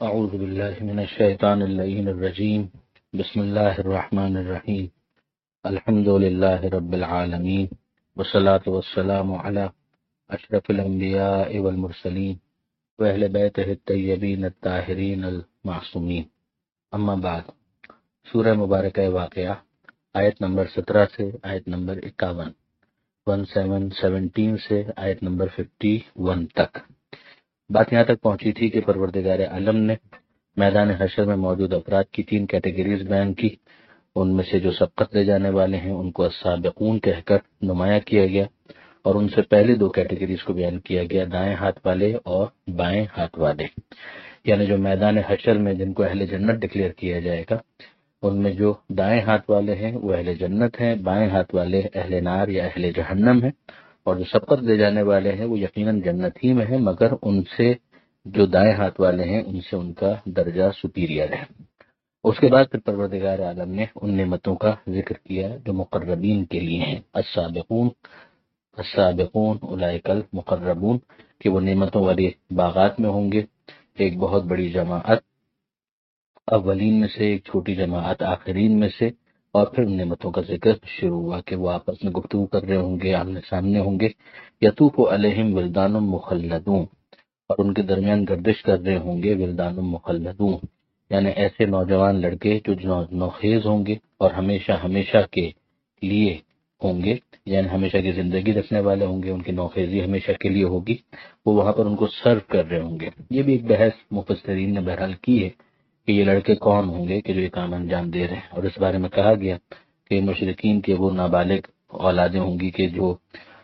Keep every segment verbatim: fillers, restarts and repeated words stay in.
اعوذ باللہ من الشیطان اللعین الرجیم بسم اللہ الرحمن الرحیم الحمد للہ رب العالمین والصلاة والسلام علی اشرف الانبیاء والمرسلین واہل بیتہ الطیبین الطاہرین المعصومین، اما بعد۔ سورہ مبارکہ واقعہ آیت نمبر سترہ سے آیت نمبر اکاون، ون سیون سیونٹین سے آیت نمبر ففٹی ون تک بات یہاں تک پہنچی تھی کہ پروردگار عالم نے میدان حشر میں موجود افراد کی تین کیٹیگریز بیان کی۔ ان میں سے جو سبقت لے جانے والے ہیں ان کو السابقون کہہ کر نمایاں کیا گیا، اور ان سے پہلے دو کیٹیگریز کو بیان کیا گیا، دائیں ہاتھ والے اور بائیں ہاتھ والے، یعنی جو میدان حشر میں جن کو اہل جنت ڈکلیئر کیا جائے گا، ان میں جو دائیں ہاتھ والے ہیں وہ اہل جنت ہیں، بائیں ہاتھ والے اہل نار یا اہل جہنم ہیں، اور جو سبقت لے جانے والے ہیں وہ یقیناً جنت ہی میں ہیں، مگر ان سے جو دائیں ہاتھ والے ہیں ان سے ان کا درجہ سپیریئر ہے۔ اس کے بعد پھر پروردگار عالم نے ان نعمتوں کا ذکر کیا جو مقربین کے لیے ہیں، السابقون السابقون اولئک المقربون، کہ وہ نعمتوں والے باغات میں ہوں گے، ایک بہت بڑی جماعت اولین میں سے، ایک چھوٹی جماعت آخرین میں سے، اور پھر ان نعمتوں کا ذکر شروع ہوا کہ وہ آپس میں گفتگو کر رہے ہوں گے، آمنے سامنے ہوں گے، یطوف علیہم ولدان مخلدون، اور ان کے درمیان گردش کر رہے ہوں گے ولدان مخلدون، یعنی ایسے نوجوان لڑکے جو نوخیز ہوں گے اور ہمیشہ ہمیشہ کے لیے ہوں گے، یعنی ہمیشہ کی زندگی رکھنے والے ہوں گے، ان کی نوخیزی ہمیشہ کے لیے ہوگی، وہ وہاں پر ان کو سرو کر رہے ہوں گے۔ یہ بھی ایک بحث مفسرین نے بہرحال کی ہے کہ یہ لڑکے کون ہوں گے کہ جو یہ کام انجام دے رہے ہیں، اور اس بارے میں کہا گیا کہ مشرکین کے وہ نابالغ اولادیں ہوں گی کہ جو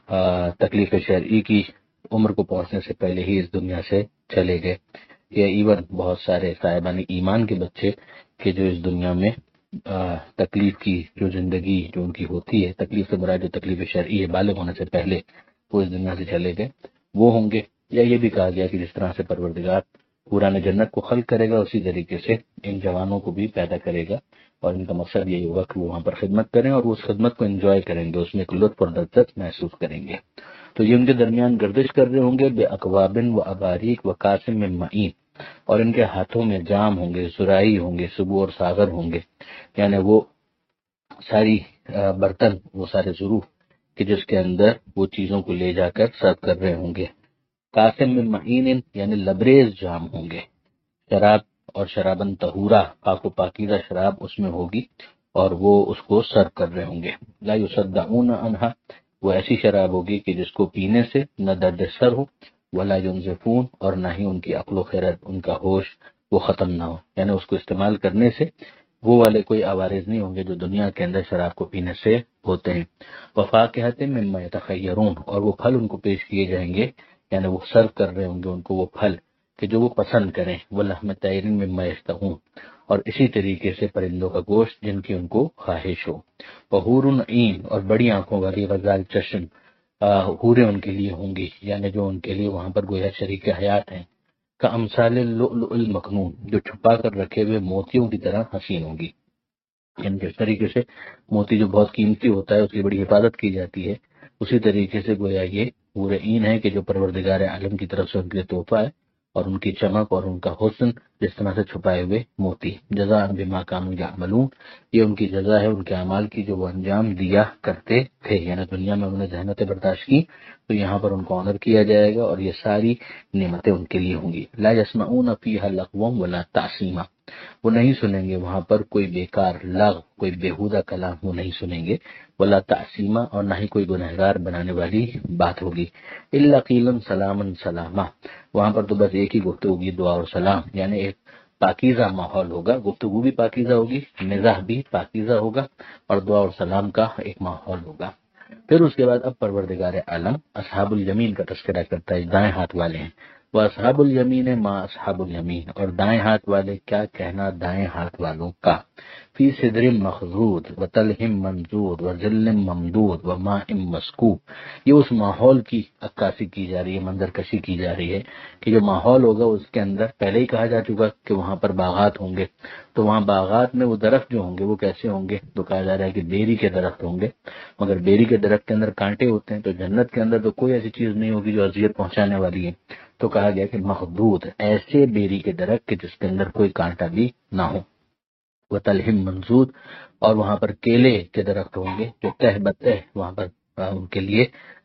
تکلیف شرعی کی عمر کو پہنچنے سے پہلے ہی اس دنیا سے چلے گئے، یا ایون بہت سارے صاحبان ایمان کے بچے کہ جو اس دنیا میں تکلیف کی جو زندگی جو ان کی ہوتی ہے، تکلیف سے مراد جو تکلیف شرعی ہے بالغ ہونے سے پہلے وہ اس دنیا سے چلے گئے، وہ ہوں گے۔ یا یہ بھی کہا گیا کہ جس طرح سے پروردگار پوران جنت کو خلق کرے گا اسی طریقے سے ان جوانوں کو بھی پیدا کرے گا، اور ان کا مقصد یہی ہوگا کہ وہ وہاں پر خدمت کریں اور وہ اس خدمت کو انجوائے کریں گے، اس میں ایک لطف اور لذت محسوس کریں گے۔ تو یہ ان کے درمیان گردش کر رہے ہوں گے بے اکوابن و اباریک و قاسم من معین، اور ان کے ہاتھوں میں جام ہوں گے، سرائی ہوں گے، سبو اور ساغر ہوں گے، یعنی وہ ساری برتن، وہ سارے ظروف کہ جس کے اندر وہ چیزوں کو لے جا کر سرو کر رہے ہوں گے۔ قاسم من معین یعنی لبریز جام ہوں گے، شراب اور شرابن طہورا، پاک و پاکیزہ شراب اس میں ہوگی، اور وہ اس کو سرو کر رہے ہوں گے۔ لا یصدعون عنہا، وہ ایسی شراب ہوگی کہ جس کو پینے سے نہ درد سر ہو، ولا ینزفون، اور نہ ہی ان کی عقل و خرد، ان کا ہوش وہ ختم نہ ہو، یعنی اس کو استعمال کرنے سے وہ والے کوئی عوارض نہیں ہوں گے جو دنیا کے اندر شراب کو پینے سے ہوتے ہیں۔ وفاکہۃ مما یتخیرون، اور وہ پھل ان کو پیش کیے جائیں گے، یعنی وہ سرو کر رہے ہوں گے ان کو وہ پھل کہ جو وہ پسند کریں، ولحم طیر مما یشتہون، اور اسی طریقے سے پرندوں کا گوشت جن کی ان کو خواہش ہو۔ وحور عین، اور بڑی آنکھوں والی غزال چشم حوریں ان کے لیے ہوں گی، یعنی جو ان کے لیے وہاں پر گویا شریک حیات ہیں، کا امثال اللؤلؤ المکنون، جو چھپا کر رکھے ہوئے موتیوں کی طرح حسین ہوں گی، یعنی جس طریقے سے موتی جو بہت قیمتی ہوتا ہے اس کی بڑی حفاظت کی جاتی ہے، اسی طریقے سے گویا یہ حور عین ہے کہ جو پروردگار عالم کی طرف سے ان کے لیے تحفہ ہے، اور ان کی چمک اور ان کا حسن جس طرح سے چھپائے ہوئے موتی۔ جزاء بما کانوا یعملون، یہ ان کی جزا ہے ان کے اعمال کی جو وہ انجام دیا کرتے تھے، یعنی دنیا میں انہوں نے زحمتیں برداشت کی تو یہاں پر ان کو آنر کیا جائے گا، اور یہ ساری نعمتیں ان کے لیے ہوں گی۔ لا یسمعون فیہا لغوا ولا تعصیما، وہ نہیں سنیں گے وہاں پر کوئی بیکار لغو، کوئی بیہودہ کلام وہ نہیں سنیں گے، ولا تعصیما، اور نہ ہی کوئی گنہگار بنانے والی بات ہوگی۔ الا قیلا سلاما سلاما، وہاں پر تو بس ایک ہی گفتگو ہوگی، دعا اور سلام، یعنی ایک پاکیزہ ماحول ہوگا، گفتگو بھی پاکیزہ ہوگی، مزاح بھی پاکیزہ ہوگا، اور دعا اور سلام کا ایک ماحول ہوگا۔ پھر اس کے بعد اب پروردگار عالم اصحاب الیمین کا تذکرہ کرتا ہے، دائیں ہاتھ والے ہیں۔ وہ اصحاب الیمین ما اصحاب الیمین، اور دائیں ہاتھ والے کیا کہنا دائیں ہاتھ والوں کا، فی صدر مخضود و طلح منضود و ظل ممدود و ماء مسکوب، یہ اس ماحول کی عکاسی کی جا رہی ہے، منظر کشی کی جا رہی ہے کہ جو ماحول ہوگا اس کے اندر پہلے ہی کہا جا چکا کہ وہاں پر باغات ہوں گے، تو وہاں باغات میں وہ درخت جو ہوں گے وہ کیسے ہوں گے، تو کہا جا رہا ہے کہ بیری کے درخت ہوں گے، مگر بیری کے درخت کے اندر کانٹے ہوتے ہیں، تو جنت کے اندر تو کوئی ایسی چیز نہیں ہوگی جو اذیت پہنچانے والی ہے، تو کہا گیا کہ مخدود، ایسے بیری کے درخت کے جس کے اندر کوئی کانٹا بھی نہ ہو، وہ تلہم منضود، اور وہاں پر کیلے کے درخت ہوں گے جو تہ بتہ وہاں پر ان کے لیے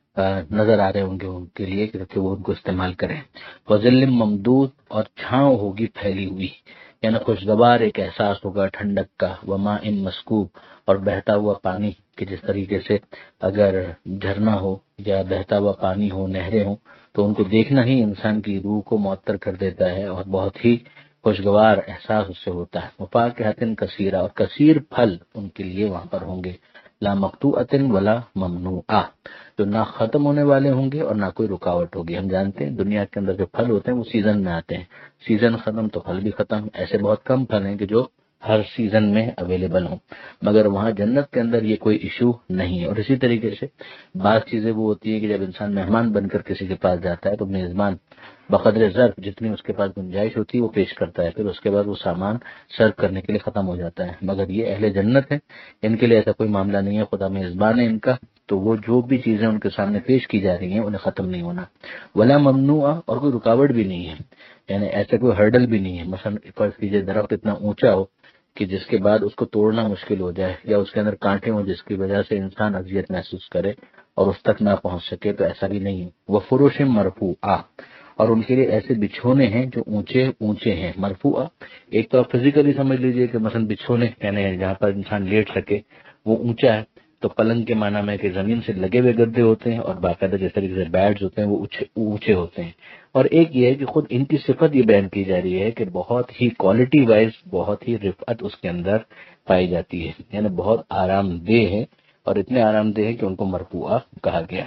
نظر آ رہے ہوں گے، ان کے لیے کہ وہ ان کو استعمال کریں، وظل ممدود، اور چھاؤں ہوگی پھیلی ہوئی، یعنی خوشگوار ایک احساس ہوگا ٹھنڈک کا، وماء مسکوب، اور بہتا ہوا پانی، کہ جس طریقے سے اگر جھرنا ہو یا بہتا ہوا پانی ہو، نہریں ہوں، تو ان کو دیکھنا ہی انسان کی روح کو معطر کر دیتا ہے اور بہت ہی خوشگوار احساس اس سے ہوتا ہے، وفاکہۃ کثیرہ، اور کثیر پھل ان کے لیے وہاں پر ہوں گے، لا مقطوعۃ ولا ممنوعہ، جو نہ ختم ہونے والے ہوں گے اور نہ کوئی رکاوٹ ہوگی۔ ہم جانتے ہیں دنیا کے اندر جو پھل ہوتے ہیں وہ سیزن میں آتے ہیں، سیزن ختم تو پھل بھی ختم، ایسے بہت کم پھل ہیں کہ جو ہر سیزن میں اویلیبل ہوں، مگر وہاں جنت کے اندر یہ کوئی ایشو نہیں ہے۔ اور اسی طریقے سے بعض چیزیں وہ ہوتی ہے کہ جب انسان مہمان بن کر کسی کے پاس جاتا ہے تو میزبان بقدر ظرف جتنی اس کے پاس گنجائش ہوتی ہے وہ پیش کرتا ہے، پھر اس کے بعد وہ سامان سرو کرنے کے لیے ختم ہو جاتا ہے، مگر یہ اہل جنت ہے، ان کے لیے ایسا کوئی معاملہ نہیں ہے، خدا میزبان ہے ان کا، تو وہ جو بھی چیزیں ان کے سامنے پیش کی جا رہی ہیں انہیں ختم نہیں ہونا، ولا ممنوعہ، اور کوئی رکاوٹ بھی نہیں ہے، یعنی ایسا کوئی ہرڈل بھی نہیں ہے، مثلا فرض کیجیے درخت اتنا اونچا ہو کہ جس کے بعد اس کو توڑنا مشکل ہو جائے، یا اس کے اندر کانٹے ہوں جس کی وجہ سے انسان اذیت محسوس کرے اور اس تک نہ پہنچ سکے، تو ایسا بھی نہیں ہے، وہ فروش مرفوعہ، اور ان کے لیے ایسے بچھونے ہیں جو اونچے اونچے ہیں، مرفوعہ ایک تو آپ فزیکلی سمجھ لیجئے کہ مثلا بچھونے یعنی جہاں پر انسان لیٹ سکے وہ اونچا ہے، تو پلنگ کے معنی میں کہ زمین سے لگے ہوئے گدے ہوتے ہیں، اور باقاعدہ جس طریقے سے بیڈز ہوتے ہیں وہ اونچے ہوتے ہیں، اور ایک یہ ہے کہ خود ان کی صفت یہ بیان کی جا رہی ہے کہ بہت ہی کوالٹی وائز بہت ہی رفعت اس کے اندر پائی جاتی ہے، یعنی بہت آرام دہ ہے، اور اتنے آرام دہ ہے کہ ان کو مرفوعہ کہا گیا۔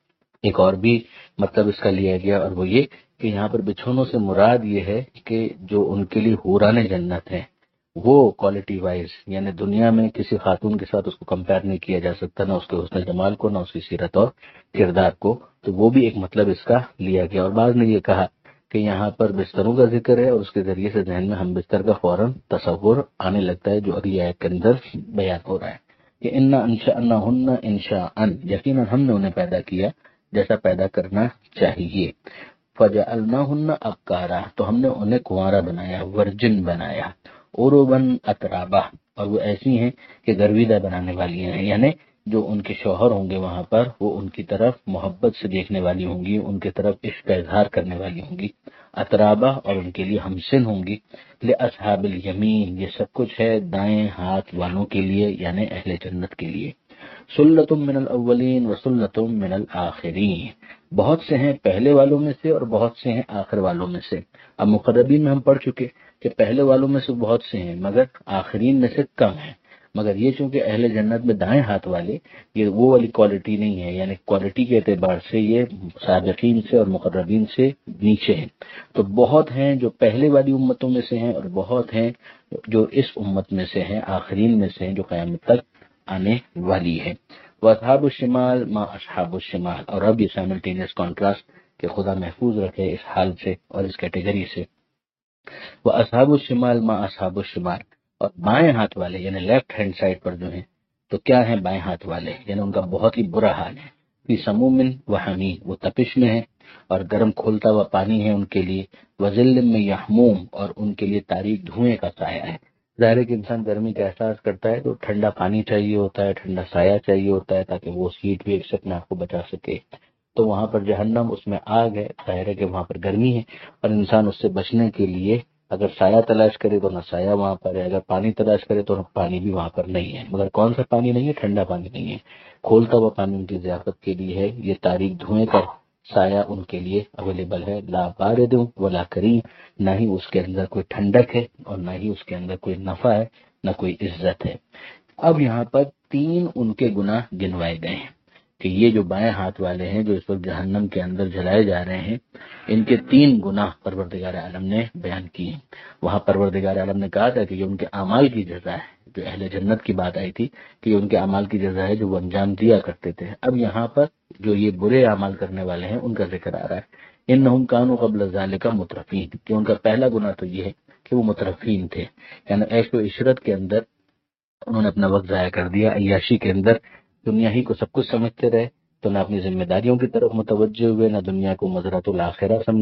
ایک اور بھی مطلب اس کا لیا گیا، اور وہ یہ کہ یہاں پر بچھونوں سے مراد یہ ہے کہ جو ان کے لیے حوران جنت ہیں وہ کوالٹی وائز، یعنی دنیا میں کسی خاتون کے ساتھ اس کو کمپیئر نہیں کیا جا سکتا، نہ اس کے حسن جمال کو، نہ اس کی سیرت اور کردار کو، تو وہ بھی ایک مطلب اس کا لیا گیا۔ اور بعض نے یہ کہا کہ یہاں پر بستروں کا ذکر ہے اور اس کے ذریعے سے ذہن میں ہم بستر کا فوراً تصور آنے لگتا ہے جو اگلی آیت کے اندر بیان ہو رہا ہے کہ انا انشأناہن انشاء، یقیناً ہم نے انہیں پیدا کیا جیسا پیدا کرنا چاہیے، فجعلناہن ابکارا، تو ہم نے انہیں کنوارا بنایا، ورجن بنایا، عرباً اترابا، اور وہ ایسی ہیں کہ گرویدہ بنانے والی ہیں، یعنی جو ان کے شوہر ہوں گے وہاں پر وہ ان کی طرف محبت سے دیکھنے والی ہوں گی، ان کی طرف عشق کا اظہار کرنے والی ہوں گی، اترابا، اور ان کے لیے ہمسن ہوں گی، لأصحاب الیمین، یہ سب کچھ ہے دائیں ہاتھ والوں کے لیے یعنی اہل جنت کے لیے، سلۃ من الاولین وسلۃ من الآخرین، بہت سے ہیں پہلے والوں میں سے اور بہت سے ہیں آخر والوں میں سے۔ اب مقربین میں ہم پڑھ چکے کہ پہلے والوں میں سے بہت سے ہیں مگر آخرین میں سے کم ہیں، مگر یہ چونکہ اہل جنت میں دائیں ہاتھ والے، یہ وہ والی کوالٹی نہیں ہے، یعنی کوالٹی کے اعتبار سے یہ سابقین سے اور مقربین سے نیچے ہیں، تو بہت ہیں جو پہلے والی امتوں میں سے ہیں اور بہت ہیں جو اس امت میں سے ہیں، آخرین میں سے ہیں جو قیامت تک آنے والی ہے۔ واصحاب الشمال ما اصحاب الشمال، اور اب یہ سائملٹینیس کانٹراسٹ کہ خدا محفوظ رکھے اس حال سے اور اس کیٹیگری سے، واصحاب الشمال ما اصحاب الشمال، اور بائیں ہاتھ والے یعنی لیفٹ ہینڈ سائڈ پر جو ہیں تو کیا ہیں بائیں ہاتھ والے، یعنی ان کا بہت ہی برا حال ہے، فی سموم و حمیم، وہ تپش میں ہے اور گرم کھولتا ہوا پانی ہے ان کے لیے، وظل من یحموم، اور ان کے لیے تاریک دھوئیں کا سایہ ہے، ظاہر ہے کہ انسان گرمی کا احساس کرتا ہے تو ٹھنڈا پانی چاہیے ہوتا ہے، ٹھنڈا سایہ چاہیے ہوتا ہے تاکہ وہ ہیٹ ویو سے اپنے آپ کو بچا سکے، تو وہاں پر جہنم اس میں آگ ہے، ظاہر ہے کہ وہاں پر گرمی ہے، اور انسان اس سے بچنے کے لیے اگر سایہ تلاش کرے تو نہ سایہ وہاں پر ہے، اگر پانی تلاش کرے تو پانی بھی وہاں پر نہیں ہے، مگر کون سا پانی نہیں ہے، ٹھنڈا پانی نہیں ہے، کھولتا ہوا پانی ان کی ضیافت کے لیے ہے، یہ تاریک دھوئیں کا سایہ ان کے لیے اویلیبل ہے، لا بارد ولا کریم، نہ ہی اس کے اندر کوئی ٹھنڈک ہے اور نہ ہی اس کے اندر کوئی نفع ہے، نہ کوئی عزت ہے۔ اب یہاں پر تین ان کے گناہ گنوائے گئے ہیں کہ یہ جو بائیں ہاتھ والے ہیں جو اس وقت جہنم کے اندر جلائے جا رہے ہیں، ان کے تین گناہ پروردگار عالم نے بیان کیے ہیں۔ وہاں پروردگار عالم نے کہا تھا کہ یہ ان کے اعمال کی جزا ہے، جو اہل جنت کی بات آئی تھی کہ یہ ان کے اعمال کی جزا ہے جو وہ انجام دیا کرتے تھے۔ اب یہاں پر جو یہ برے اعمال کرنے والے ہیں ان کا ذکر آ رہا ہے، انہم کانوا قبل ذالک مترفین، کہ ان کا پہلا گناہ تو یہ ہے کہ وہ مترفین تھے، یعنی عیش و عشرت کے اندر انہوں نے اپنا وقت ضائع کر دیا، عیاشی کے اندر دنیا ہی کو سب کچھ سمجھتے رہے، تو نہ اپنی ذمہ داریوں کی طرف متوجہ ہوئے، نہ دنیا کو مزرعۃ الآخرہ سمجھا،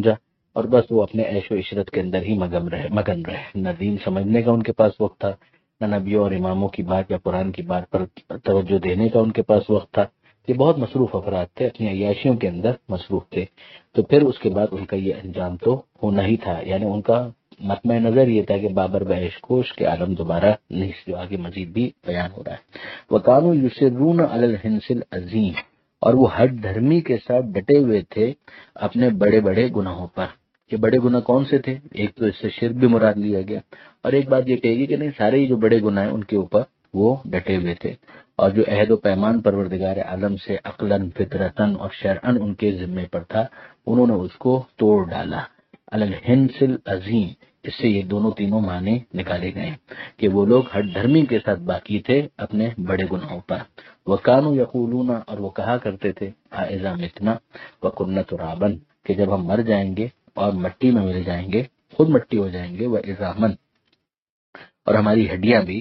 اور بس وہ اپنے عیش و عشرت کے اندر ہی مگن رہے مگن رہے نہ دین سمجھنے کا ان کے پاس وقت تھا، نہ نبیوں اور اماموں کی بات یا قرآن کی بات پر توجہ دینے کا ان کے پاس وقت تھا۔ یہ بہت مصروف افراد تھے، اپنی عیاشیوں کے اندر مصروف تھے۔ تو پھر اس کے بعد ان کا یہ انجام تو ہونا ہی تھا، یعنی ان کا مطمع نظر یہ تھا کہ بابر بعیش کوش کے عالم دوبارہ نہیں، جو آگے مزید بھی بیان ہو رہا ہے۔ وَقَانُوا يُصِرُّونَ عَلَى الْحِنْثِ الْعَظِيمِ، اور وہ ہٹ دھرمی کے ساتھ ڈٹے ہوئے تھے اپنے بڑے بڑے گناہوں پر۔ یہ بڑے گناہ کون سے تھے؟ ایک تو اس سے شرک بھی مراد لیا گیا، اور ایک بات یہ کہے گی کہ نہیں، سارے ہی جو بڑے گناہ ہیں ان کے اوپر وہ ڈٹے ہوئے تھے، اور جو عہد و پیمان پروردگار عالم سے عقلاً فطرتاً اور شرعاً ان کے ذمے پر تھا، انہوں نے اس کو توڑ ڈالا۔ علی الحنث العظیم، اس سے یہ دونوں تینوں معنی نکالے گئے کہ وہ لوگ ہٹ دھرمی کے ساتھ باقی تھے اپنے بڑے گناہوں پر۔ وَكَانُوا يَقُولُونَ، اور وہ کہا کرتے تھے، اَإِذَا مِتْنَا وَكُنَّا تُرَابًا، کہ جب ہم مر جائیں گے اور مٹی میں مل جائیں گے، خود مٹی ہو جائیں گے، وَإِذَا، اور ہماری ہڈیاں بھی،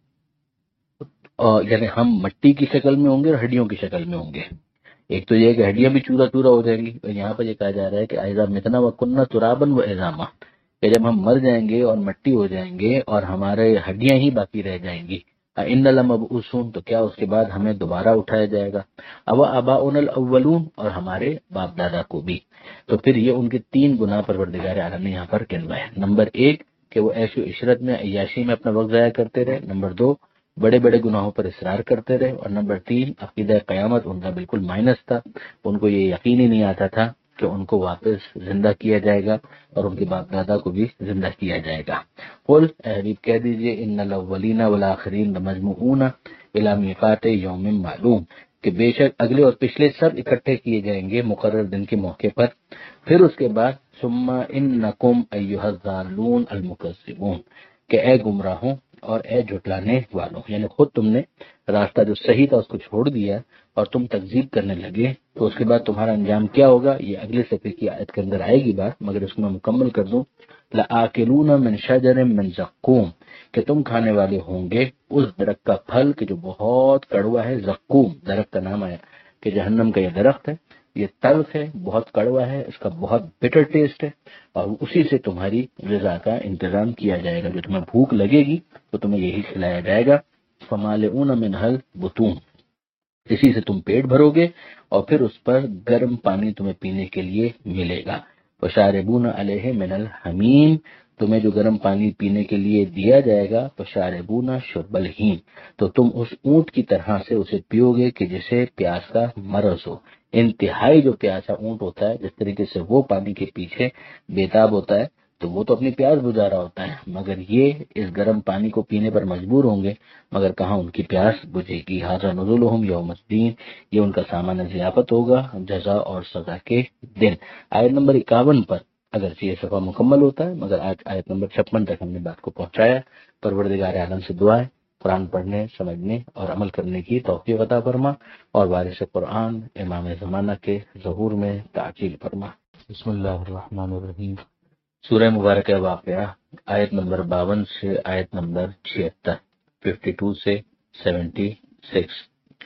اور یعنی ہم مٹی کی شکل میں ہوں گے اور ہڈیوں کی شکل میں ہوں گے۔ ایک تو یہ ہے کہ ہڈیاں بھی چورا چورا ہو جائیں گی، اور یہاں پر یہ کہا جا رہا ہے کہ اذا متنا وکنا ترابا وعظاما، کہ جب ہم مر جائیں گے اور مٹی ہو جائیں گے اور ہمارے ہڈیاں ہی باقی رہ جائیں گی، ان لمبعوثون، تو کیا اس کے بعد ہمیں دوبارہ اٹھایا جائے گا، او آباؤنا الاولون، اور ہمارے باپ دادا کو بھی۔ تو پھر یہ ان کے تین گناہ پروردگار عالم نے یہاں پر گنوائے ہیں۔ نمبر ایک کہ وہ عیش و عشرت میں عیاشی میں اپنا وقت ضائع کرتے رہے، نمبر دو بڑے بڑے گناہوں پر اصرار کرتے رہے، اور نمبر تین عقیدہ قیامت ان کا بالکل مائنس تھا، ان کو یہ یقین ہی نہیں آتا تھا کہ ان کو واپس زندہ کیا جائے گا اور ان کے باپ دادا کو بھی زندہ کیا جائے گا۔ قل، اے حبیب کہہ دیجئے، ان الاولین والآخرین لمجموعون الی میقات یوم معلوم، کہ بے شک اگلے اور پچھلے سب اکٹھے کیے جائیں گے مقرر دن کے موقع پر۔ پھر اس کے بعد ثم انکم ایھا الضالون المکذبون، کہ اے گمراہوں اور اے جھٹلانے والوں، یعنی خود تم نے راستہ جو صحیح تھا اس کو چھوڑ دیا اور تم تکذیب کرنے لگے، تو اس کے بعد تمہارا انجام کیا ہوگا، یہ اگلے صفحے کی آیت کے اندر آئے گی بات، مگر اس کو میں مکمل کر دوں۔ لآکلون من شجر من زقوم، کہ تم کھانے والے ہوں گے اس درخت کا پھل کہ جو بہت کڑوا ہے۔ زقوم درخت کا نام آیا کہ جہنم کا یہ درخت ہے، یہ تلخ ہے، بہت کڑوا ہے، اس کا بہت بٹر ٹیسٹ ہے، اور اسی سے تمہاری غذا کا انتظام کیا جائے گا، جو تمہیں بھوک لگے گی تو تمہیں یہی کھلایا جائے گا۔ فمالئون منها البطون، اسی سے تم پیٹ بھرو گے، اور پھر اس پر گرم پانی تمہیں پینے کے لیے ملے گا۔ وشاربون علیہ من الحمیم، تمہیں جو گرم پانی پینے کے لیے دیا جائے گا، وشاربون شرب الہیم، تو تم اس اونٹ کی طرح سے اسے پیو گے کہ جسے پیاس کا مرض ہو۔ انتہائی جو پیاسا اونٹ ہوتا ہے، جس طریقے سے وہ پانی کے پیچھے بےتاب ہوتا ہے، تو وہ تو اپنی پیاس بجھا رہا ہوتا ہے، مگر یہ اس گرم پانی کو پینے پر مجبور ہوں گے، مگر کہاں ان کی پیاس بجھے گی۔ ھذا نزلهم یوم الدین، یہ ان کا سامان ضیافت ہوگا جزا اور سزا کے دن۔ آیت نمبر اکاون پر اگرچہ یہ صفحہ مکمل ہوتا ہے، مگر آج آیت نمبر چھپن تک ہم نے بات کو پہنچایا۔ پروردگار عالم سے دعا ہے قرآن پڑھنے، سمجھنے اور عمل کرنے کی توفیق عطا فرما، اور وارث قرآن امام زمانہ کے ظہور میں تعجیل فرما۔ بسم اللہ الرحمن الرحیم۔ سورہ مبارکہ واقعہ، آیت نمبر باون سے آیت نمبر چھہتر، ففٹی ٹو سے سیونٹی سکس۔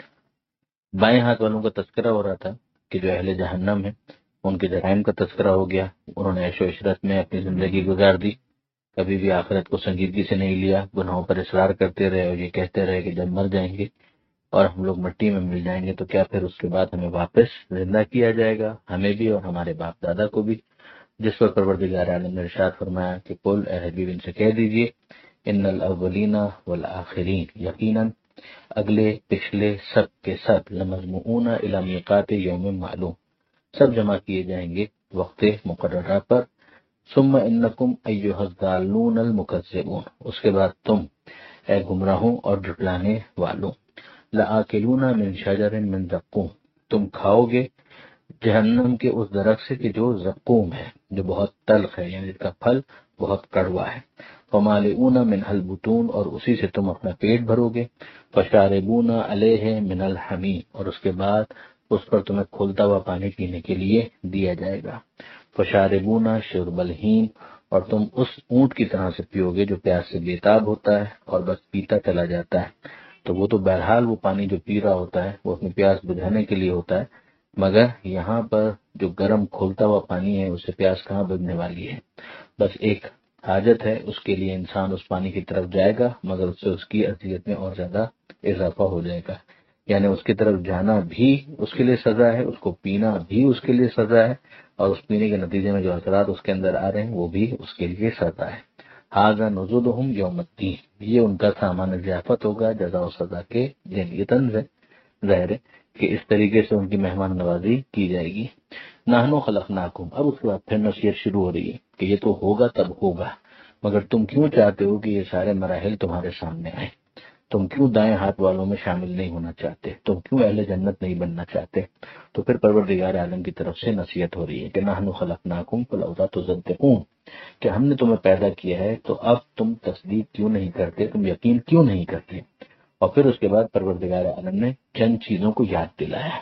بائیں ہاتھ والوں کا تذکرہ ہو رہا تھا کہ جو اہل جہنم ہے ان کے جرائم کا تذکرہ ہو گیا، انہوں نے عیش و عشرت میں اپنی زندگی گزار دی، کبھی بھی آخرت کو سنجیدگی سے نہیں لیا، گناہوں پر اصرار کرتے رہے اور یہ کہتے رہے کہ جب مر جائیں گے اور ہم لوگ مٹی میں مل جائیں گے تو کیا پھر اس کے بعد ہمیں واپس زندہ کیا جائے گا، ہمیں بھی اور ہمارے باپ دادا کو بھی۔ جس پر پروردگار عالم نے ارشاد فرمایا کہ قل، اے حبیب ان سے کہہ دیجئے، ان الاولین والآخرین، یقیناً اگلے پچھلے سب کے سب، لمجموعون الی میقات یوم معلوم، سب جمع کیے جائیں گے وقت مقررہ پر۔ ثم انکم ایھا الضالون المکذبون، اس کے بعد تم اے گمراہوں اور جھٹلانے والوں، لآکلون من شجر من زقوم، تم کھاؤ گے جہنم کے اس درخت سے کہ جو زقوم ہے، جو بہت تلخ ہے، یعنی اس کا پھل بہت کڑوا ہے۔ فمالئون منها البطون، اور اسی سے تم اپنا پیٹ بھرو گے۔ فشاربون علیہ من الحمیم، اور اس کے بعد اس پر تمہیں کھولتا ہوا پانی پینے کے لیے دیا جائے گا۔ فشاربون شرب الہیم، اور تم اس اونٹ کی طرح سے پیو گے جو پیاس سے بےتاب ہوتا ہے اور بس پیتا چلا جاتا ہے۔ تو وہ تو بہرحال وہ پانی جو پی رہا ہوتا ہے وہ اپنی پیاس بجھانے کے لیے ہوتا ہے، مگر یہاں پر جو گرم کھولتا ہوا پانی ہے اسے پیاس کہاں بجنے والی ہے؟ بس ایک حاجت ہے، اس کے لیے انسان اس پانی کی طرف جائے گا مگر اس سے اس کی اذیت میں اور زیادہ اضافہ ہو جائے گا، یعنی اس کی طرف جانا بھی اس کے لیے سزا ہے، اس کو پینا بھی اس کے لیے سزا ہے، اور اس پینے کے نتیجے میں جو اثرات اس کے اندر آ رہے ہیں وہ بھی اس کے لیے سزا ہے۔ ھذا نزلھم یوم الدین، یہ ان کا سامان ضیافت ہوگا جزا و سزا کے دن۔ یہ طنز ہے ظاہر ہے کہ اس طریقے سے ان کی مہمان نوازی کی جائے گی۔ نحنو خلقناکم، اب اس کے بعد پھر نصیحت شروع ہو رہی ہے کہ یہ تو ہوگا تب ہوگا، مگر تم کیوں چاہتے ہو کہ یہ سارے مراحل تمہارے سامنے آئیں؟ تم کیوں دائیں ہاتھ والوں میں شامل نہیں ہونا چاہتے؟ تم کیوں اہل جنت نہیں بننا چاہتے؟ تو پھر پروردگار عالم کی طرف سے نصیحت ہو رہی ہے کہ نحنو خلقناکم فلولا تصدقون، کہ ہم نے تمہیں پیدا کیا ہے تو اب تم تصدیق کیوں نہیں کرتے، تم یقین کیوں نہیں کرتے؟ اور پھر اس کے بعد پروردگار عالم نے چند چیزوں کو یاد دلایا۔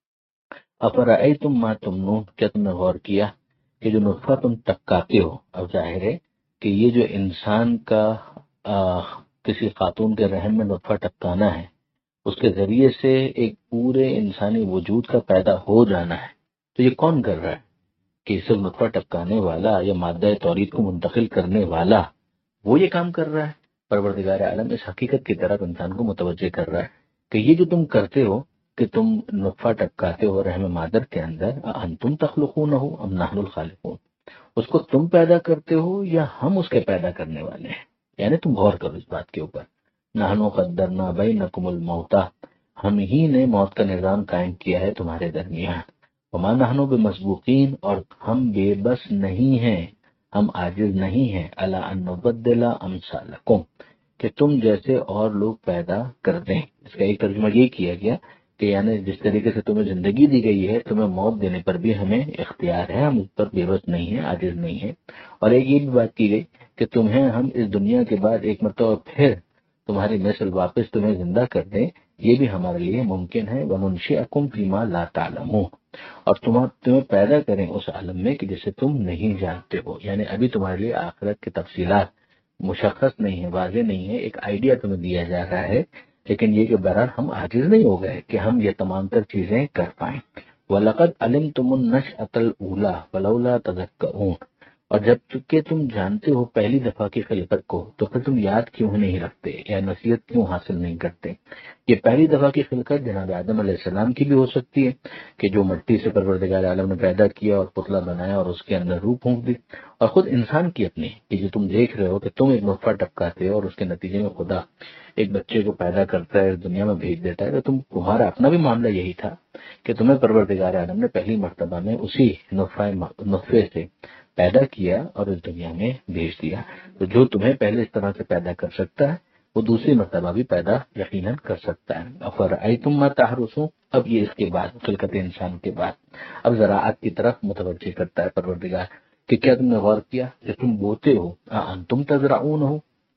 افرأیتم ما تمنون، کیا تم نے غور کیا کہ جو نطفہ تم ٹپکاتے ہو، اب ظاہر ہے کہ یہ جو انسان کا آ, کسی خاتون کے رحم میں نطفہ ٹپکانا ہے، اس کے ذریعے سے ایک پورے انسانی وجود کا پیدا ہو جانا ہے، تو یہ کون کر رہا ہے؟ کہ صرف نطفہ ٹپکانے والا یا مادہ تولید کو منتقل کرنے والا وہ یہ کام کر رہا ہے؟ پروردگار عالم اس حقیقت کی طرف انسان کو متوجہ کر رہا ہے کہ یہ جو تم کرتے ہو کہ تم نطفہ ٹپکاتے ہو رحم مادر کے اندر، انتم تخلقونہ ام نحن الخالقون، اس کو تم پیدا کرتے ہو یا ہم اس کے پیدا کرنے والے ہیں؟ یعنی تم غور کرو اس بات کے اوپر۔ نحن قدرنا بینکم الموت، ہم ہی نے موت کا نظام قائم کیا ہے تمہارے درمیان، وما نحن بمسبوقین، اور ہم بے بس نہیں ہیں، ہم عاجز نہیں ہیں، الا ان نبدل امثالکم، کہ تم جیسے اور لوگ پیدا کر دیں۔ اس کا ایک ترجمہ یہ کیا گیا کہ یعنی جس طریقے سے تمہیں زندگی دی گئی ہے، تمہیں موت دینے پر بھی ہمیں اختیار ہے، ہم اس پر بے بس نہیں ہیں، عاجز نہیں ہیں۔ اور ایک یہ بھی بات کی گئی کہ تمہیں ہم اس دنیا کے بعد ایک مرتبہ پھر تمہاری نسل واپس تمہیں زندہ کر دیں، یہ بھی ہمارے لیے ممکن ہے۔ وَنُنشِئَكُمْ فِي مَا لَا تَعْلَمُونَ، اور تم تمہیں پیدا کریں اس عالم میں کہ جسے تم نہیں جانتے ہو، یعنی ابھی تمہارے لیے آخرت کی تفصیلات مشخص نہیں ہے، واضح نہیں ہے، ایک آئیڈیا تمہیں دیا جا رہا ہے، لیکن یہ کہ بہرحال ہم عاجز نہیں ہو گئے کہ ہم یہ تمام تر چیزیں کر پائیں۔ وَلَقَدْ عَلِمْتُمُ النَّشْأَةَ الْأُولَىٰ فَلَوْلَا تَذَكَّرُونَ، اور جب کہ تم جانتے ہو پہلی دفعہ کی خلقت کو تو پھر تم یاد کیوں نہیں رکھتے یا نصیحت کیوں حاصل نہیں کرتے؟ یہ پہلی دفعہ کی خلقت جناب آدم علیہ السلام کی بھی ہو سکتی ہے کہ جو مٹی سے پروردگار عالم نے پیدا کیا اور پتلا بنایا اور اس کے اندر روح پھونک دی، اور خود انسان کی اپنی کہ جو تم دیکھ رہے ہو کہ تم ایک نطفہ ٹپکاتے ہو اور اس کے نتیجے میں خدا ایک بچے کو پیدا کرتا ہے، اس دنیا میں بھیج دیتا ہے، تو تم تمہارا اپنا بھی معاملہ یہی تھا کہ تمہیں پروردگار عالم نے پہلی مرتبہ میں اسی نطفہ نطفے سے پیدا کیا اور اس دنیا میں بھیج دیا۔ تو جو تمہیں پہلے اس طرح سے پیدا کر سکتا ہے وہ دوسری مرتبہ بھی پیدا یقیناً کر سکتا ہے۔ افرأیتم ما تحرثون، اب یہ اس کے بعد خلقت انسان کے بعد اب زراعت کی طرف متوجہ کرتا ہے پروردگار کہ کیا تم نے غور کیا کہ تم بوتے ہو، انتم تزرعون ہو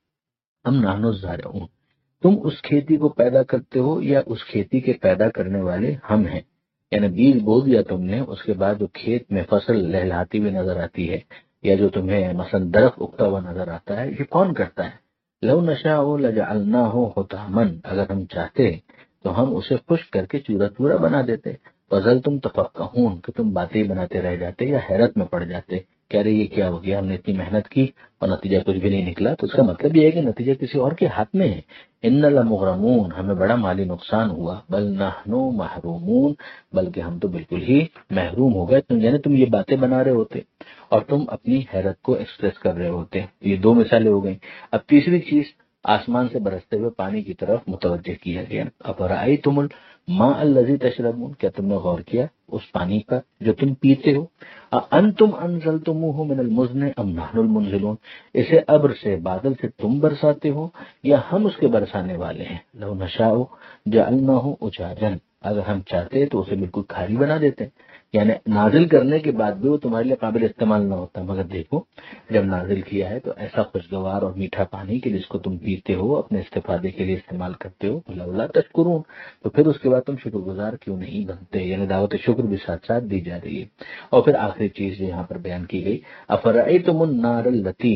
ام نحن الزارعون، تم اس کھیتی کو پیدا کرتے ہو یا اس کھیتی کے پیدا کرنے والے ہم ہیں؟ یعنی بیج بو دیا تم نے، اس کے بعد جو کھیت میں فصل لہلاتی ہوئی نظر آتی ہے یا جو تمہیں مثلا درخت اگتا ہوا نظر آتا ہے، یہ کون کرتا ہے؟ لو نشاء لجعلناہ حطاما، اگر ہم چاہتے تو ہم اسے خشک کر کے چورا چورا بنا دیتے، فضل تم تفقہون، کہ تم باتیں بناتے رہ جاتے یا حیرت میں پڑ جاتے، کہہ رہے یہ کیا ہو گیا، ہم نے اتنی محنت کی اور نتیجہ کچھ بھی نہیں نکلا۔ تو اس کا مطلب یہ ہے کہ نتیجہ کسی اور کے ہاتھ میں ہے۔ ان لمغرمون، ہمیں بڑا مالی نقصان ہوا، بل نحن محرومون، بلکہ ہم تو بالکل ہی محروم ہو گئے، تم یعنی تم یہ باتیں بنا رہے ہوتے اور تم اپنی حیرت کو ایکسپریس کر رہے ہوتے۔ یہ دو مثالیں ہو گئیں۔ اب تیسری چیز آسمان سے برستے ہوئے پانی کی طرف متوجہ کیا گیا۔ افرأیتم الماء الذی تشربون، کیا تم نے غور کیا اس پانی پر جو تم پیتے ہو؟ انتم انزلتموہ من المزن ام نحن المنزلون، اسے ابر سے بادل سے تم برساتے ہو یا ہم اس کے برسانے والے ہیں؟ لو نشاء جعلناہ اجاجا، اگر ہم چاہتے تو اسے بالکل کھاری بنا دیتے، یعنی نازل کرنے کے بعد بھی وہ تمہارے لیے قابل استعمال نہ ہوتا، مگر دیکھو جب نازل کیا ہے تو ایسا خوشگوار اور میٹھا پانی کہ جس کو تم پیتے ہو، اپنے استفادے کے لیے استعمال کرتے ہو، لولا تشکرون، تو پھر اس کے بعد تم شکر گزار کیوں نہیں بنتے؟ یعنی دعوت شکر بھی ساتھ ساتھ دی جا رہی ہے۔ اور پھر آخری چیز جو یہاں پر بیان کی گئی، افرأیتم النار التی،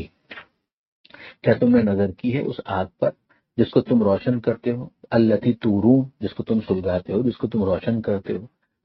کیا تم نے نظر کی ہے اس آگ پر جس کو تم روشن کرتے ہو، التی تورون، جس کو تم سلگاتے ہو، جس کو تم روشن کرتے ہو،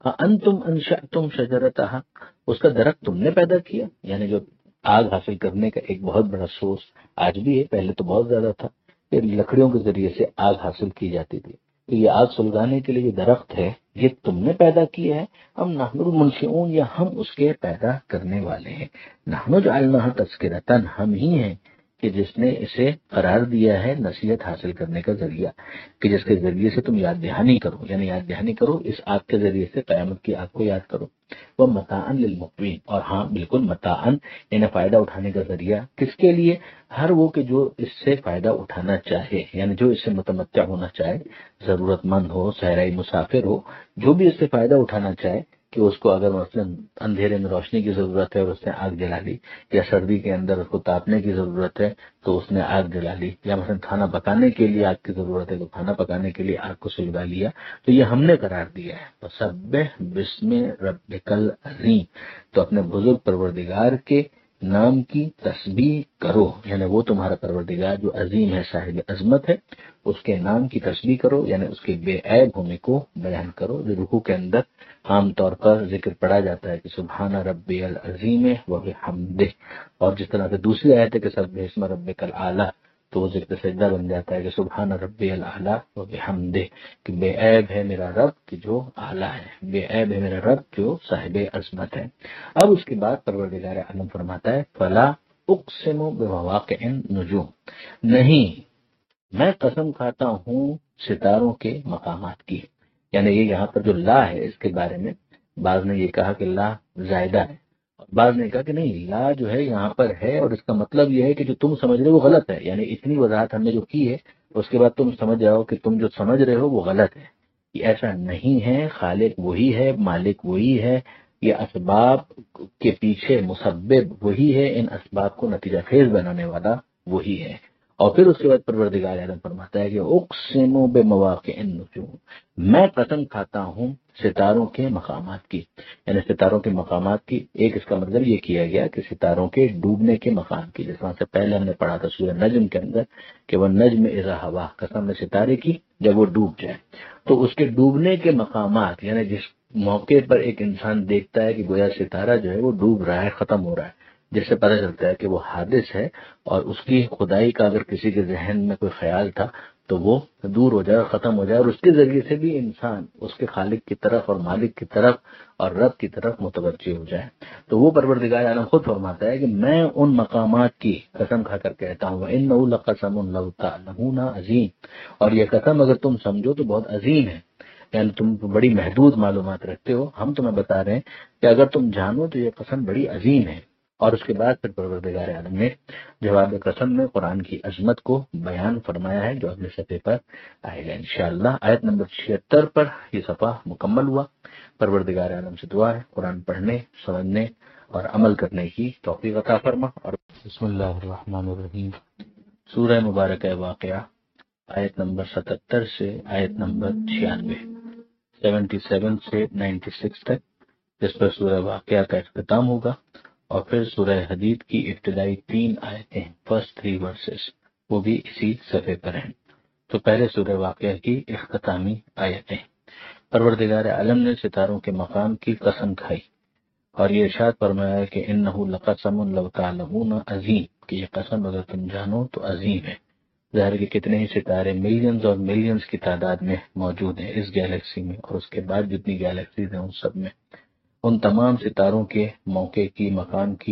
انتم انشأتم شجرتها، اس کا درخت تم نے پیدا کیا. یعنی جو آگ حاصل کرنے کا ایک بہت بڑا سورس آج بھی ہے، پہلے تو بہت زیادہ تھا کہ لکڑیوں کے ذریعے سے آگ حاصل کی جاتی تھی. تو یہ آگ سلگانے کے لیے جو درخت ہے یہ تم نے پیدا کیا ہے. ہم نحن المنشئون، یا ہم اس کے پیدا کرنے والے ہیں. نحن جعلناها تذکرۃ، ہم ہی ہیں کہ جس نے اسے قرار دیا ہے نصیحت حاصل کرنے کا ذریعہ، کہ جس کے ذریعے سے تم یاد دہانی کرو، یعنی یاد دہانی کرو اس آگ کے ذریعے سے قیامت کی آگ کو یاد کرو. وہ متاعا للمقوین، اور ہاں بالکل متاعا یعنی فائدہ اٹھانے کا ذریعہ کس کے لیے؟ ہر وہ کہ جو اس سے فائدہ اٹھانا چاہے، یعنی جو اس سے متمتع ہونا چاہے، ضرورت مند ہو، صحرائی مسافر ہو، جو بھی اس سے فائدہ اٹھانا چاہے، کہ اس کو اگر مثلا اندھیرے میں روشنی کی ضرورت ہے اور اس نے آگ جلا لی، یا سردی کے اندر اس کو تاپنے کی ضرورت ہے تو اس نے آگ جلا لی، یا مثلا کھانا پکانے کے لیے آگ کی ضرورت ہے تو کھانا پکانے کے لیے آگ کو سلگا لیا. تو یہ ہم نے قرار دیا ہے. فسبح بسم ربک العظیم، تو اپنے بزرگ پروردگار کے نام کی تسبیح کرو، یعنی وہ تمہارا پروردگار جو عظیم ہے، صاحب عظمت ہے، اس کے نام کی تسبیح کرو، یعنی اس کے بے عیب ہونے کو بیان کرو. جو رکوع کے اندر عام طور پر ذکر پڑھا جاتا ہے کہ سبحان ربی العظیم و بحمدہ، اور جس طرح سے دوسری آیت ہے کہ سبح اسم ربک الاعلی، تو وہ ذکر سجدہ بن جاتا ہے کہ سبحان ربی الاعلی و بحمدہ، کہ بے عیب ہے میرا رب کہ جو اعلیٰ ہے، بے عیب ہے میرا رب جو صاحب عظمت ہے. اب اس کے بعد پروردگار عالم فرماتا ہے فلا اقسم بمواقع النجوم، نہیں میں قسم کھاتا ہوں ستاروں کے مقامات کی. یعنی یہ یہاں پر جو لا ہے اس کے بارے میں بعض نے یہ کہا کہ لا زائدہ ہے، اور بعض نے کہا کہ نہیں، لا جو ہے یہاں پر ہے اور اس کا مطلب یہ ہے کہ جو تم سمجھ رہے ہو وہ غلط ہے. یعنی اتنی وضاحت ہم نے جو کی ہے اس کے بعد تم سمجھ جاؤ کہ تم جو سمجھ رہے ہو وہ غلط ہے. یہ ایسا نہیں ہے، خالق وہی ہے، مالک وہی ہے، یہ اسباب کے پیچھے مسبب وہی ہے، ان اسباب کو نتیجہ خیز بنانے والا وہی ہے. اور پھر اس کے بعد پروردگار عالم فرماتا ہے کہ اقسم بمواقع النجوم، میں قسم کھاتا ہوں ستاروں کے مقامات کی. یعنی ستاروں کے مقامات کی ایک اس کا مطلب یہ کیا گیا کہ ستاروں کے ڈوبنے کے مقام کی، جس طرح سے پہلے ہم نے پڑھا تھا سورہ نجم کے اندر کہ وہ نجم اذا ہوا، قسم نے ستارے کی جب وہ ڈوب جائے. تو اس کے ڈوبنے کے مقامات، یعنی جس موقع پر ایک انسان دیکھتا ہے کہ گویا ستارہ جو ہے وہ ڈوب رہا ہے، ختم ہو رہا ہے، جس سے پتہ چلتا ہے کہ وہ حادث ہے، اور اس کی خدائی کا اگر کسی کے ذہن میں کوئی خیال تھا تو وہ دور ہو جائے، ختم ہو جائے، اور اس کے ذریعے سے بھی انسان اس کے خالق کی طرف اور مالک کی طرف اور رب کی طرف متوجہ ہو جائے. تو وہ پروردگار عالم خود فرماتا ہے کہ میں ان مقامات کی قسم کھا کر کہتا ہوں وَإِنَّهُ لَقَسَمٌ لَوْ تَعْلَمُونَ عظیم، اور یہ قسم اگر تم سمجھو تو بہت عظیم ہے. یعنی تم بڑی محدود معلومات رکھتے ہو، ہم تمہیں بتا رہے ہیں کہ اگر تم جانو تو یہ قسم بڑی عظیم ہے. اور اس کے بعد پھر پروردگار عالم نے جواب قسم میں قرآن کی عظمت کو بیان فرمایا ہے، جو اگلے صفحے پر آئے گا انشاءاللہ. آیت نمبر چھہتر پر یہ صفحہ مکمل ہوا. پروردگار عالم سے دعا ہے قرآن پڑھنے، سمجھنے اور عمل کرنے کی توفیق عطا فرما. اور بسم اللہ الرحمن الرحیم. سورہ مبارکہ واقعہ آیت نمبر ستتر سے آیت نمبر چھیانوے، سیونٹی سیون سے نائنٹی سکس تک، جس پر سورہ واقعہ کا اختتام ہوگا. اور پھر سورہ حدید کی ابتدائی تین آیتیں، فرسٹ تھری ورسز، وہ بھی اسی صفحے پر ہیں. تو پہلے سورہ واقعہ کی اختتامی آیتیں. پروردگار عالم نے ستاروں کے مقام کی قسم کھائی اور یہ ارشاد فرمایا کہ انہ لقسم لو تعلمون عظیم، کہ یہ قسم اگر تم جانو تو عظیم ہے. ظاہر کہ کتنے ہی ستارے ملینز اور ملینز کی تعداد میں موجود ہیں اس گیلیکسی میں، اور اس کے بعد جتنی گیلیکسیز ہیں ان سب میں، ان تمام ستاروں کے موقع کی، مقام کی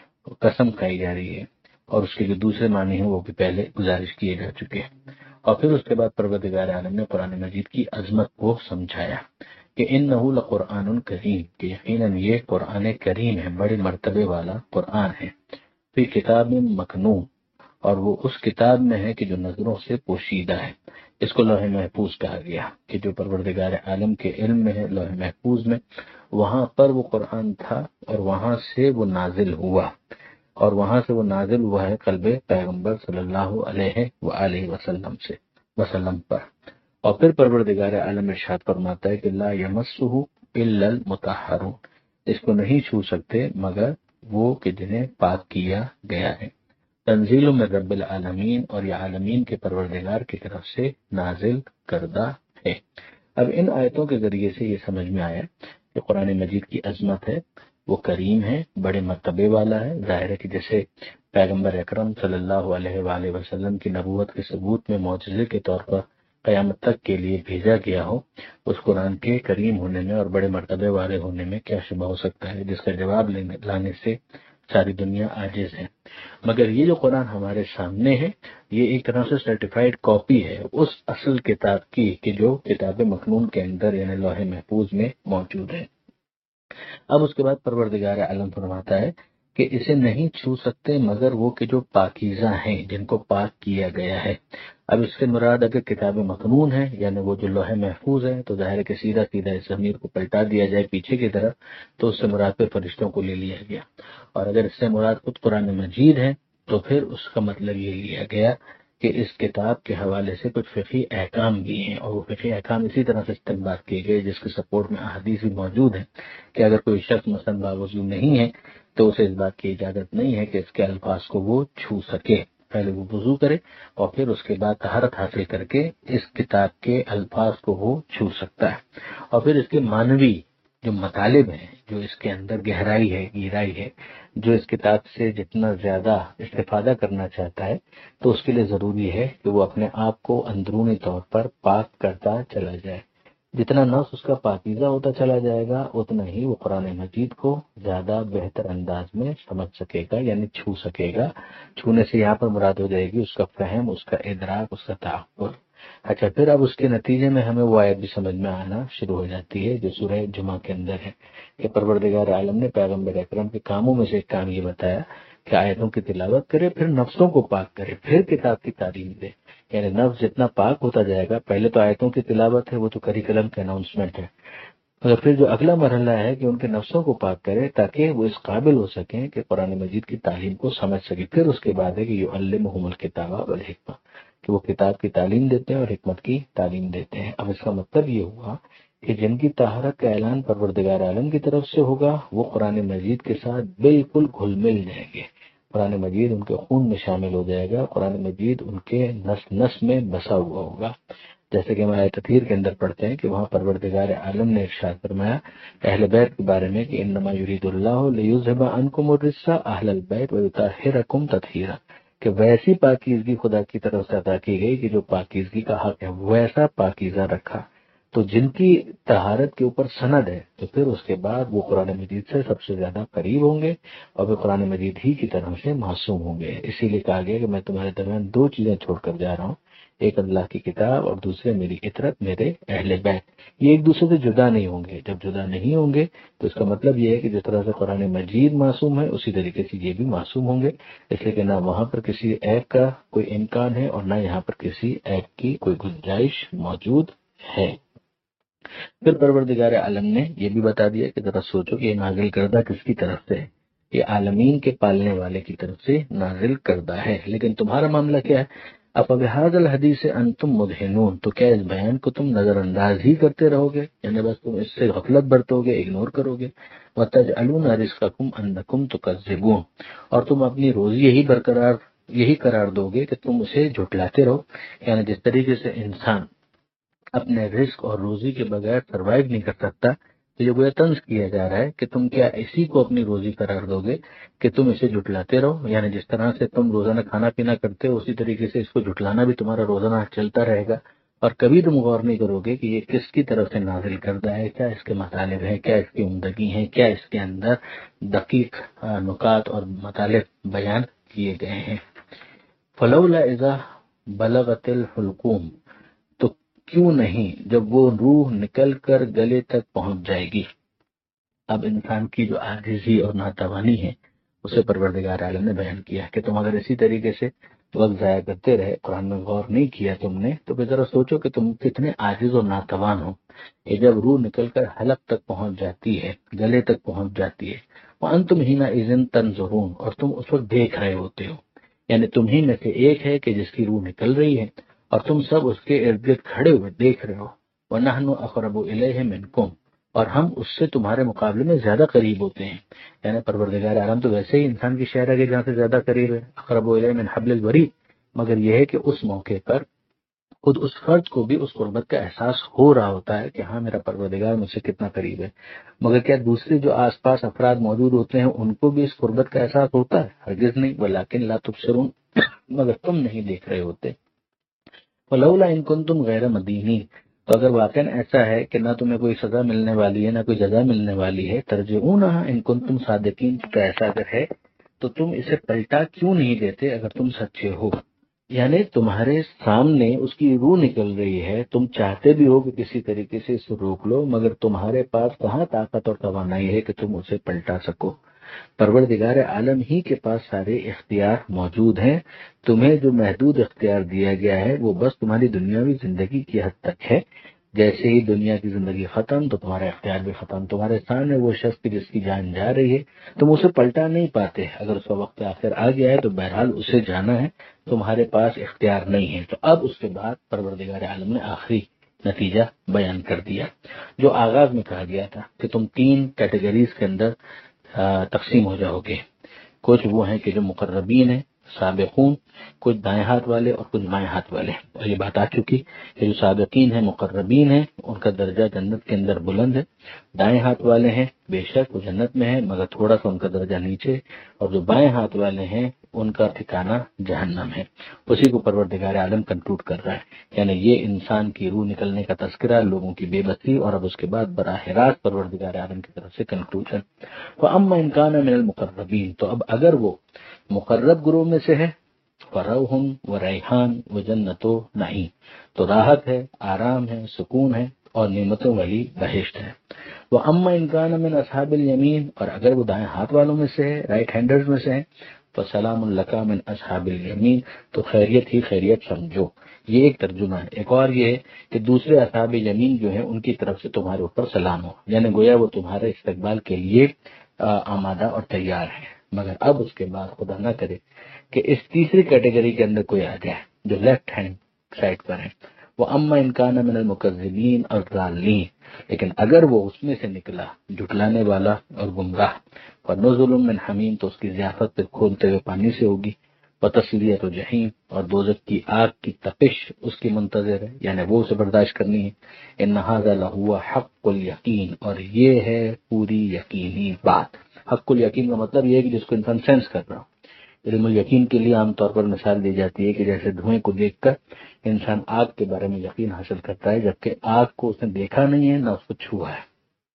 قسم کھائی جا رہی ہے. اور اس کے جو دوسرے معنی ہیں وہ بھی پہلے گزارش کیے جا چکے ہیں. اور پھر اس کے بعد پروردگار عالم نے قرآن مجید کی عظمت کو سمجھایا کہ انہ لقرآن کریم، کہ یقیناً یہ قرآن کریم ہے، بڑے مرتبے والا قرآن ہے. فی کتاب مکنون، اور وہ اس کتاب میں ہے کہ جو نظروں سے پوشیدہ ہے. اس کو لوح محفوظ کہا گیا کہ جو پروردگار عالم کے علم میں ہے، لوح محفوظ میں، وہاں پر وہ قرآن تھا اور وہاں سے وہ نازل ہوا، اور وہاں سے وہ نازل ہوا ہے قلب پیغمبر صلی اللہ علیہ وآلہ وسلم سے وسلم پر. اور پھر پروردگار عالم ارشاد فرماتا ہے کہ لا یمسہ الا المطہرون، اس کو نہیں چھو سکتے مگر وہ کہ جنہیں پاک کیا گیا ہے. تنزیل من رب العالمین، اور یہ عالمین کے پروردگار کی طرف سے نازل کردہ ہے. اب ان آیتوں کے ذریعے سے یہ سمجھ میں آیا کہ قرآن مجید کی عظمت ہے، وہ کریم ہے، بڑے مرتبے والا ہے۔ ظاہر ہے کہ جیسے پیغمبر اکرم صلی اللہ علیہ وآلہ وسلم کی نبوت کے ثبوت میں معجزے کے طور پر قیامت تک کے لیے بھیجا گیا ہو، اس قرآن کے کریم ہونے میں اور بڑے مرتبے والے ہونے میں کیا شبہ ہو سکتا ہے، جس کا جواب لینے لانے سے ساری دنیا عاجز ہے۔ مگر یہ جو قرآن ہمارے سامنے ہے، یہ ایک طرح سے سرٹیفائیڈ کاپی ہے اس اصل کتاب کی کہ جو کتاب مکنون کے اندر یعنی لوح محفوظ میں موجود ہے۔ اب اس کے بعد پروردگار عالم فرماتا ہے کہ اسے نہیں چھو سکتے مگر وہ کہ جو پاکیزہ ہیں، جن کو پاک کیا گیا ہے۔ اب اس سے مراد اگر کتاب مکنون ہے یعنی وہ جو لوح محفوظ ہے، تو ظاہر ہے کہ سیدھا سیدھا اس ضمیر کو پلٹا دیا جائے پیچھے کی طرف تو اس سے مراد پہ فرشتوں کو لے لیا گیا، اور اگر اس سے مراد خود قرآن مجید ہے تو پھر اس کا مطلب یہ لیا گیا کہ اس کتاب کے حوالے سے کچھ فقہی احکام بھی ہیں، اور وہ فقہی احکام اسی طرح سے استنباط کیے گئے جس کے سپورٹ میں احادیث بھی موجود ہیں کہ اگر کوئی شخص مثلا باوضو نہیں ہے تو اسے اس بات کی اجازت نہیں ہے کہ اس کے الفاظ کو وہ چھو سکے، پہلے وہ وضو کرے اور پھر اس کے بعد طہارت حاصل کر کے اس کتاب کے الفاظ کو وہ چھو سکتا ہے۔ اور پھر اس کے معنوی جو مطالب ہیں، جو اس کے اندر گہرائی ہے، گہرائی ہے، جو اس کتاب سے جتنا زیادہ استفادہ کرنا چاہتا ہے تو اس کے لیے ضروری ہے کہ وہ اپنے آپ کو اندرونی طور پر پاک کرتا چلا جائے۔ جتنا نفس اس کا پاکیزہ ہوتا چلا جائے گا اتنا ہی وہ قرآن مجید کو زیادہ بہتر انداز میں سمجھ سکے گا، یعنی چھو سکے گا۔ چھونے سے یہاں پر مراد ہو جائے گی اس کا فہم، اس کا ادراک، اس کا تعقل۔ اچھا، پھر اب اس کے نتیجے میں ہمیں وہ آیت بھی سمجھ میں آنا شروع ہو جاتی ہے جو سورہ جمعہ کے اندر ہے کہ پروردگار عالم نے پیغمبر اکرم کے کاموں میں سے ایک کام یہ بتایا کہ آیتوں کی تلاوت کرے، پھر نفسوں کو پاک کرے، پھر کتاب کی تعلیم دے۔ یعنی نفس جتنا پاک ہوتا جائے گا، پہلے تو آیتوں کی تلاوت ہے، وہ تو کریکلم کا اناؤنسمنٹ ہے، مگر پھر جو اگلا مرحلہ ہے کہ ان کے نفسوں کو پاک کرے تاکہ وہ اس قابل ہو سکیں کہ قرآن مجید کی تعلیم کو سمجھ سکے۔ پھر اس کے بعد ہے کہ یعلمہم الکتاب والحکمہ، کہ وہ کتاب کی تعلیم دیتے ہیں اور حکمت کی تعلیم دیتے ہیں۔ اب اس کا مطلب یہ ہوا کہ جن کی طہارت کا اعلان پروردگار عالم کی طرف سے ہوگا وہ قرآن مجید کے ساتھ بالکل گھل مل جائیں گے، قرآن مجید ان کے خون میں شامل ہو جائے گا، قرآن مجید ان کے نس نس میں بسا ہوا ہوگا۔ جیسے کہ ہم آیت تطہیر کے اندر پڑھتے ہیں کہ وہاں پروردگار عالم نے ارشاد فرمایا اہل بیت کے بارے میں کہ انما یرید اللہ لیذھب عنکم الرجس اہل البیت ویطہرکم تطہیرا، کہ ویسی پاکیزگی خدا کی طرف سے عطا کی گئی کہ جو پاکیزگی کا حق ہے ویسا پاکیزہ رکھا۔ تو جن کی طہارت کے اوپر سند ہے تو پھر اس کے بعد وہ قرآن مجید سے سب سے زیادہ قریب ہوں گے اور وہ قرآن مجید ہی کی طرف سے معصوم ہوں گے۔ اسی لیے کہا گیا کہ میں تمہارے درمیان دو چیزیں چھوڑ کر جا رہا ہوں، ایک اللہ کی کتاب اور دوسرے میری عطرت، میرے اہل بیت۔ یہ ایک دوسرے سے جدا نہیں ہوں گے۔ جب جدا نہیں ہوں گے تو اس کا مطلب یہ ہے کہ جس طرح سے قرآن مجید معصوم ہے اسی طریقے سے یہ بھی معصوم ہوں گے، اس لیے کہ نہ وہاں پر کسی عیب کا کوئی امکان ہے اور نہ یہاں پر کسی عیب کی کوئی گنجائش موجود ہے۔ پھر پروردگار عالم نے یہ بھی بتا دیا کہ ذرا سوچو کہ یہ نازل کردہ کس کی طرف سے ہے، یہ عالمین کے پالنے والے کی طرف سے نازل کردہ ہے، لیکن تمہارا معاملہ کیا ہے؟ افبہذا الحدیث انتم مدہنون، تو کیا اس بیان کو تم نظر انداز ہی کرتے رہو گے، یعنی بس تم اس سے غفلت برتو گے، اگنور کرو گے۔ وتجعلون رزقکم انکم تکذبون، اور تم اپنی روزی یہی برقرار یہی قرار دو گے کہ تم اسے جھٹلاتے رہو، یعنی جس طریقے سے انسان اپنے رزق اور روزی کے بغیر سروائیو نہیں کر سکتا، تو یہ گویا طنز کیا جا رہا ہے کہ تم کیا اسی کو اپنی روزی قرار دو گے کہ تم اسے جھٹلاتے رہو، یعنی جس طرح سے تم روزانہ کھانا پینا کرتے ہو اسی طریقے سے اس کو جھٹلانا بھی تمہارا روزانہ چلتا رہے گا، اور کبھی تم غور نہیں کرو گے کہ یہ کس کی طرف سے نازل کردہ ہے، کیا اس کے مطالب ہیں، کیا اس کی عمدگی ہیں، کیا اس کے اندر دقیق نکات اور مطالب بیان کیے گئے ہیں۔ فلولا اذا بلغت الحلقوم، تو کیوں نہیں جب وہ روح نکل کر گلے تک پہنچ جائے گی۔ اب انسان کی جو عاجزی اور ناتوانی ہے اسے پروردگار عالم نے بیان کیا کہ تم اگر اسی طریقے سے وقت ضائع کرتے رہے، قرآن میں غور نہیں کیا تم نے، تو پھر ذرا سوچو کہ تم کتنے عاجز اور ناتوان ہو۔ یہ جب روح نکل کر حلق تک پہنچ جاتی ہے، گلے تک پہنچ جاتی ہے، وانتم حینئذ تنظرون، اور تم اس وقت دیکھ رہے ہوتے ہو، یعنی تمہیں میں سے ایک ہے کہ جس کی روح نکل رہی ہے اور تم سب اس کے ارد گرد کھڑے ہوئے دیکھ رہے ہو۔ وَنَحْنُ أَقْرَبُ إِلَيْهِ مِنْكُمْ، اور ہم اس سے تمہارے مقابلے میں زیادہ قریب ہوتے ہیں، یعنی پروردگار عالم تو ویسے ہی انسان کی شہرہ کے جہاں سے زیادہ قریب ہے، اقرب الیہ من حبل الورید، مگر یہ ہے کہ اس موقع پر خود اس فرد کو بھی اس قربت کا احساس ہو رہا ہوتا ہے کہ ہاں میرا پروردگار مجھ سے کتنا قریب ہے، مگر کیا دوسرے جو آس پاس افراد موجود ہوتے ہیں ان کو بھی اس قربت کا احساس ہوتا ہے؟ ہرگز نہیں، ولیکن لا تبصرون، مگر تم نہیں دیکھ رہے ہوتے۔ ولولا ان کنتم غیر مدینین، تو اگر واقعا ایسا ہے کہ نہ تمہیں کوئی سزا ملنے والی ہے نہ کوئی جزا ملنے والی ہے، ترجعونہا ان کنتم صادقین، تو ایسا اگر ہے تو تم اسے پلٹا کیوں نہیں دیتے اگر تم سچے ہو؟ یعنی تمہارے سامنے اس کی روح نکل رہی ہے، تم چاہتے بھی ہو کہ کسی طریقے سے اسے روک لو، مگر تمہارے پاس کہاں طاقت اور توانائی ہے کہ تم اسے پلٹا سکو۔ پروردگار عالم ہی کے پاس سارے اختیار موجود ہیں، تمہیں جو محدود اختیار دیا گیا ہے وہ بس تمہاری دنیاوی زندگی کی حد تک ہے۔ جیسے ہی دنیا کی زندگی ختم تو تمہارا اختیار بھی ختم۔ تمہارے سامنے وہ شخص جس کی جان جا رہی ہے، تم اسے پلٹا نہیں پاتے، اگر اس کا وقت آخر آ گیا ہے تو بہرحال اسے جانا ہے، تمہارے پاس اختیار نہیں ہے۔ تو اب اس کے بعد پروردگار عالم نے آخری نتیجہ بیان کر دیا جو آغاز میں کہا گیا تھا کہ تم تین کیٹیگریز کے اندر تقسیم ہو جاؤ گے۔ کچھ وہ ہیں کہ جو مقربین ہیں، سابقون، کچھ دائیں ہاتھ والے اور کچھ بائیں ہاتھ والے، اور یہ بات آ چکی کہ جو سابقین ہیں، مقربین ہیں، ان کا درجہ جنت کے اندر بلند ہے۔ دائیں ہاتھ والے ہیں بے شک وہ جنت میں ہیں مگر تھوڑا سا ان کا درجہ نیچے، اور جو بائیں ہاتھ والے ہیں ان کا ٹھکانہ جہنم ہے۔ اسی کو پروردگار عالم کنکلوڈ کر رہا ہے، یعنی یہ انسان کی روح نکلنے کا تذکرہ، لوگوں کی بے بسی، اور اب اس کے بعد براہ راست پروردگار عالم کی طرف سے کنکلوژن۔ وَأَمَّا إِن كَانَ مِنَ الْمُقَرَّبِينَ، تو اب اگر وہ مقرب گروہ میں سے ہے، فَرَوْحٌ وَرَيْحَانٌ وَجَنَّتُ نَعِيمٍ، تو راحت ہے، آرام ہے، سکون ہے اور نعمتوں والی بہشت ہے۔ وَأَمَّا إِن كَانَ مِنْ أَصْحَابِ الْيَمِينِ، اور اگر وہ دائیں ہاتھ والوں میں سے ہے، رائٹ ہینڈرز میں سے ہے، فَسَلَامٌ لَكَ مِنْ أَصْحَابِ الْيَمِينِ، تو خیریت ہی خیریت سمجھو۔ یہ ایک ترجمہ ہے۔ ایک اور یہ ہے کہ دوسرے اصحاب یمین جو ہیں ان کی طرف سے تمہارے اوپر سلام ہو، یعنی گویا وہ تمہارے استقبال کے لیے آمادہ اور تیار ہے۔ مگر اب اس کے بعد خدا نہ کرے کہ اس تیسری کیٹیگری کے اندر کوئی آ جائے جو لیفٹ ہینڈ سائڈ پر ہے، وہ اما انکان من المکذبین الضالین، لیکن اگر وہ اس میں سے نکلا جھٹلانے والا اور گمراہ، فنزل من حمیم، تو اس کی ضیافت پھر کھولتے ہوئے پانی سے ہوگی، وتصلیۃ جحیم، اور دوزخ کی آگ کی تپش اس کی منتظر ہے، یعنی وہ اسے برداشت کرنی ہے۔ ان ھذا لہو حق الیقین، اور یہ ہے پوری یقینی بات۔ حق الیقین کا مطلب یہ ہے کہ جس کو انسان سینس کر رہا ہو۔ علم الیقین کے لیے عام طور پر مثال دی جاتی ہے کہ جیسے دھوئیں کو دیکھ کر انسان آگ کے بارے میں یقین حاصل کرتا ہے، جبکہ آگ کو اس نے دیکھا نہیں ہے نہ اس کو چھوا ہے۔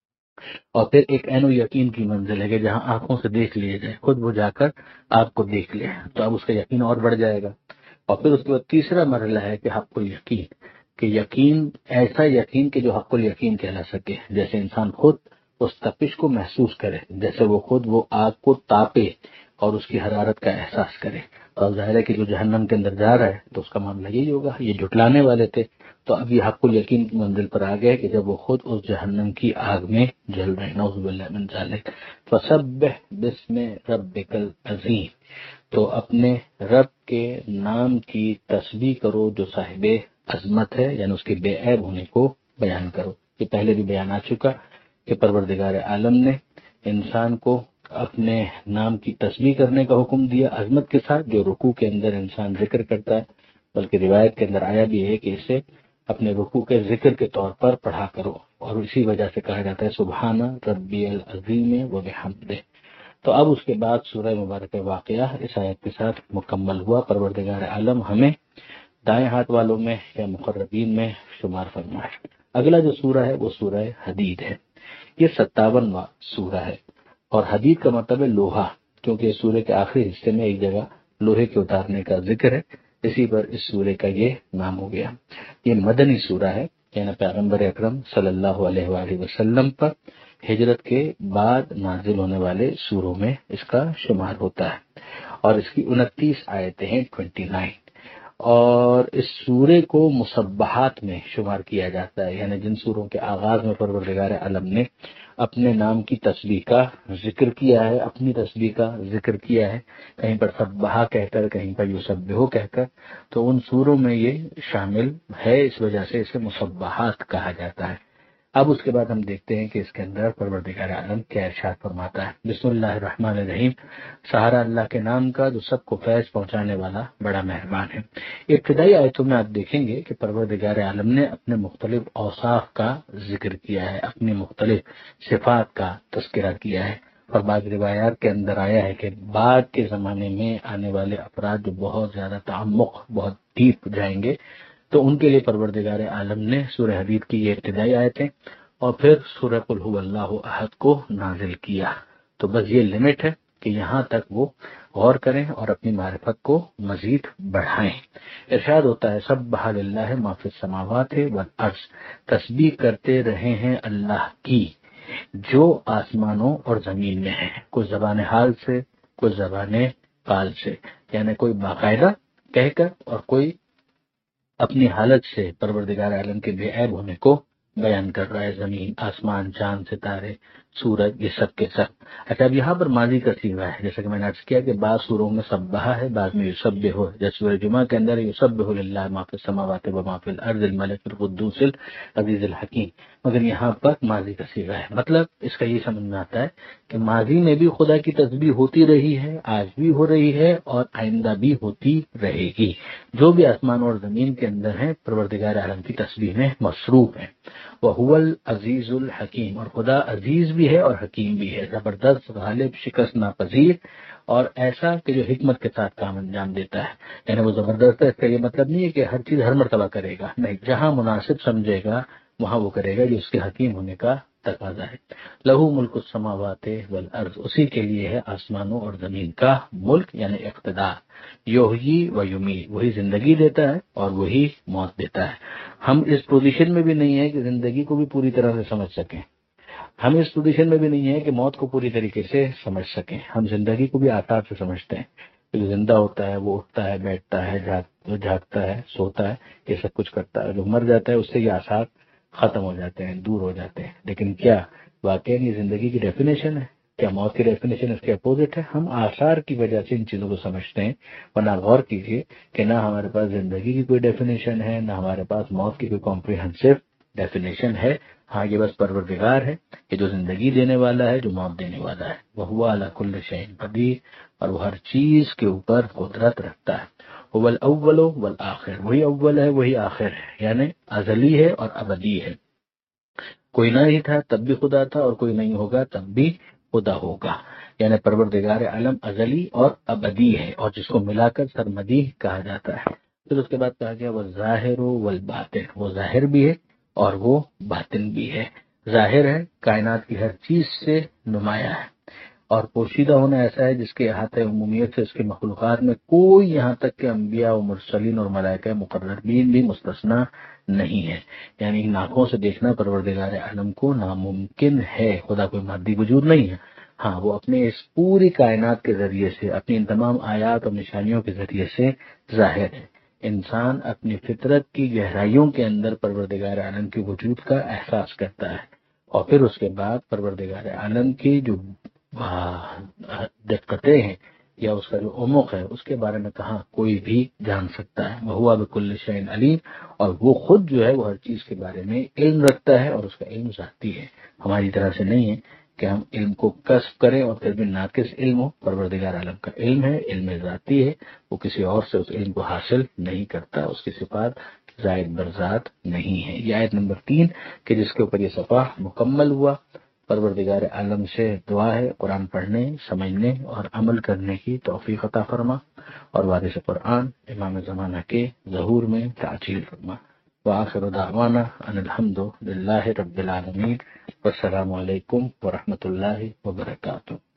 اور پھر ایک عین یقین کی منزل ہے کہ جہاں آنکھوں سے دیکھ لیا جائے، خود وہ جا کر آگ کو دیکھ لے، تو اب اس کا یقین اور بڑھ جائے گا۔ اور پھر اس کے بعد تیسرا مرحلہ ہے کہ حق الیقین، کہ یقین ایسا یقین کہ جو حق الیقین کہلا سکے، جیسے انسان خود اس تپش کو محسوس کرے، جیسے وہ خود وہ آگ کو تاپے اور اس کی حرارت کا احساس کرے۔ اور ظاہر ہے کہ جو جہنم کے اندر جا رہا ہے تو اس کا معاملہ یہی ہوگا۔ یہ جھٹلانے والے تھے تو اب یہ حق الیقین کی منزل پر آ گئے کہ جب وہ خود اس جہنم کی آگ میں جل رہے ہیں، نعوذ باللہ من ذالک۔ فسبح بسم ربک العظیم، تو اپنے رب کے نام کی تسبیح کرو جو صاحب عظمت ہے، یعنی اس کے بے عیب ہونے کو بیان کرو۔ یہ پہلے بھی بیان آ چکا کہ پروردگار عالم نے انسان کو اپنے نام کی تسبیح کرنے کا حکم دیا عظمت کے ساتھ، جو رکوع کے اندر انسان ذکر کرتا ہے، بلکہ روایت کے اندر آیا بھی ہے کہ اسے اپنے رکوع کے ذکر کے طور پر پڑھا کرو، اور اسی وجہ سے کہا جاتا ہے سبحان ربی العظیم و بحمدہ۔ تو اب اس کے بعد سورہ مبارک واقعہ اس آیت کے ساتھ مکمل ہوا۔ پروردگار عالم ہمیں دائیں ہاتھ والوں میں یا مقربین میں شمار فرمائے۔ اگلا جو سورہ ہے وہ سورہ حدید ہے۔ یہ ستاونواں سورہ ہے، اور حدید کا مطلب ہے لوہا، کیونکہ اس سورہ کے آخری حصے میں ایک جگہ لوہے کے اتارنے کا ذکر ہے، اسی پر اس سورہ کا یہ نام ہو گیا۔ یہ مدنی سورہ ہے، یعنی پیغمبر اکرم صلی اللہ علیہ وآلہ وسلم پر ہجرت کے بعد نازل ہونے والے سوروں میں اس کا شمار ہوتا ہے، اور اس کی انتیس آیتیں ہیں، انتیس، اور اس سورے کو مسبحات میں شمار کیا جاتا ہے، یعنی جن سوروں کے آغاز میں پروردگار عالم نے اپنے نام کی تسبیح کا ذکر کیا ہے، اپنی تسبیح کا ذکر کیا ہے، کہیں پر سبحہ کہہ کر، کہیں پر یسبحو کہہ کر، تو ان سوروں میں یہ شامل ہے، اس وجہ سے اسے مسبحات کہا جاتا ہے۔ اب اس کے بعد ہم دیکھتے ہیں کہ اس کے اندر پروردگار عالم کیا ارشاد فرماتا ہے۔ بسم اللہ الرحمن الرحیم، سہارا اللہ کے نام کا جو سب کو فیض پہنچانے والا بڑا مہربان ہے۔ ابتدائی آیتوں میں آپ دیکھیں گے کہ پروردگار عالم نے اپنے مختلف اوصاف کا ذکر کیا ہے، اپنی مختلف صفات کا تذکرہ کیا ہے، اور بعض روایات کے اندر آیا ہے کہ بعد کے زمانے میں آنے والے افراد جو بہت زیادہ تعمق، بہت ڈیپ جائیں گے، تو ان کے لیے پروردگار عالم نے سورہ حدید کی یہ ابتدائی آیتیں اور پھر سورہ قل هو اللہ احد کو نازل کیا۔ تو بس یہ لمٹ ہے کہ یہاں تک وہ غور کریں اور اپنی معرفت کو مزید بڑھائیں۔ ارشاد ہوتا ہے سبح للہ ما فی السماوات والارض، تسبیح کرتے رہے ہیں اللہ کی جو آسمانوں اور زمین میں ہے، کوئی زبان حال سے، کوئی زبان قال سے، یعنی کوئی باقاعدہ کہہ کر اور کوئی اپنی حالت سے پروردگار عالم کے بے عیب ہونے کو بیان کر رہا ہے۔ زمین، آسمان، چاند، ستارے، سورج، یہ سب کے سب۔ اچھا، اب یہاں پر ماضی کا صیغہ ہے، جیسا کہ میں نے عرض کیا کہ بعض سوروں میں سبحہ ہے، بعض میں یسبح ہے، جیسے سورہ جمعہ کے اندر یسبح للہ ما فی السماوات و ما فی الارض الملک القدوس العزیز الحکیم، مگر یہاں پر ماضی کا صیغہ ہے۔ مطلب اس کا یہ سمجھ میں آتا ہے کہ ماضی میں بھی خدا کی تسبیح ہوتی رہی ہے، آج بھی ہو رہی ہے اور آئندہ بھی ہوتی رہے گی۔ جو بھی آسمان اور زمین کے اندر ہیں پروردگار عالم کی تسبیح میں مصروف ہیں۔ وَهُوَ الْعَزِيزُ الْحَكِيمُ، اور خدا عزیز بھی ہے اور حکیم بھی ہے، زبردست، غالب، شکست ناپذیر، اور ایسا کہ جو حکمت کے ساتھ کام انجام دیتا ہے۔ یعنی وہ زبردست ہے، اس کا یہ مطلب نہیں ہے کہ ہر چیز ہر مرتبہ کرے گا، نہیں، جہاں مناسب سمجھے گا وہاں وہ کرے گا، جو اس کے حکیم ہونے کا تقاضا ہے۔ لہو ملک السماوات والارض، اسی کے لیے ہے آسمانوں اور زمین کا ملک یعنی اقتدار۔ یحیی و یمیت، وہی زندگی دیتا ہے اور وہی موت دیتا ہے۔ ہم اس پوزیشن میں بھی نہیں ہے کہ زندگی کو بھی پوری طرح سے سمجھ سکیں، ہم اس پوزیشن میں بھی نہیں ہے کہ موت کو پوری طریقے سے سمجھ سکیں۔ ہم زندگی کو بھی آثار سے سمجھتے ہیں، جو زندہ ہوتا ہے وہ اٹھتا ہے، بیٹھتا ہے، جھاگتا ہے، سوتا ہے، یہ سب کچھ کرتا ہے۔ جو مر جاتا ہے اس سے یہ آثار ختم ہو جاتے ہیں، دور ہو جاتے ہیں۔ لیکن کیا واقعی یہ زندگی کی ڈیفینیشن ہے؟ کیا موت کی ڈیفینیشن اس کے اپوزٹ ہے؟ ہم آثار کی وجہ سے ان چیزوں کو سمجھتے ہیں، ورنہ غور کیجیے کہ نہ ہمارے پاس زندگی کی کوئی ڈیفینیشن ہے، نہ ہمارے پاس موت کی کوئی کمپریہنسو ڈیفینیشن ہے۔ ہاں، یہ بس پروردگار ہے کہ جو زندگی دینے والا ہے، جو موت دینے والا ہے۔ وَهُوَ عَلَى كُلِّ شَيْءٍ قَدِيرٌ، اور وہ ہر چیز کے اوپر قدرت رکھتا ہے۔ هُوَ الْأَوَّلُ وَالْآخِرُ، وہی اول ہے وہی آخر ہے، یعنی ازلی ہے اور ابدی ہے۔ کوئی نہیں تھا تب بھی خدا تھا، اور کوئی نہیں ہوگا تب بھی خدا ہوگا، یعنی پروردگار عالم ازلی اور ابدی ہے، اور جس کو ملا کر سرمدی کہا جاتا ہے۔ پھر اس کے بعد کہا گیا وہ ظاہر والباطن، وہ ظاہر بھی ہے اور وہ باطن بھی ہے۔ ظاہر ہے، کائنات کی ہر چیز سے نمایاں ہے، اور پوشیدہ ہونا ایسا ہے جس کے احاطہ عمومیت سے اس کے مخلوقات میں کوئی یہاں تک کہ انبیاء و مرسلین اور ملائکہ مقربین بھی مستثنا نہیں ہے۔ یعنی ان آنکھوں سے دیکھنا پروردگار عالم کو ناممکن ہے، خدا کوئی مادی وجود نہیں ہے۔ ہاں، وہ اپنے اس پوری کائنات کے ذریعے سے، اپنی ان تمام آیات اور نشانیوں کے ذریعے سے ظاہر ہے۔ انسان اپنی فطرت کی گہرائیوں کے اندر پروردگار عالم کے وجود کا احساس کرتا ہے، اور پھر اس کے بعد پروردگار عالم کی جو دقتیں ہیں یا اس کا جو عمق ہے اس کے بارے میں کہاں کوئی بھی جان سکتا ہے۔ وَهُوَ بِكُلِّ شَيْءٍ عَلِيمٌ، اور وہ خود جو ہے وہ ہر چیز کے بارے میں علم رکھتا ہے، اور اس کا علم ذاتی ہے، ہماری طرح سے نہیں ہے کہ ہم علم کو کسب کریں اور پھر بھی ناقص علم ہو۔ پروردگار عالم کا علم ہے، علم ذاتی ہے، وہ کسی اور سے اس علم کو حاصل نہیں کرتا، اس کی صفات زائد برذات نہیں ہے۔ یہ آیت نمبر تین کہ جس کے اوپر یہ صفحہ مکمل ہوا۔ پروردگار عالم سے دعا ہے قرآن پڑھنے، سمجھنے اور عمل کرنے کی توفیق عطا فرما، اور وارث قرآن امام زمانہ کے ظہور میں تعجیل فرما۔ وآخر دعوانا ان الحمد للہ رب العالمین، والسلام علیکم ورحمۃ اللہ وبرکاتہ۔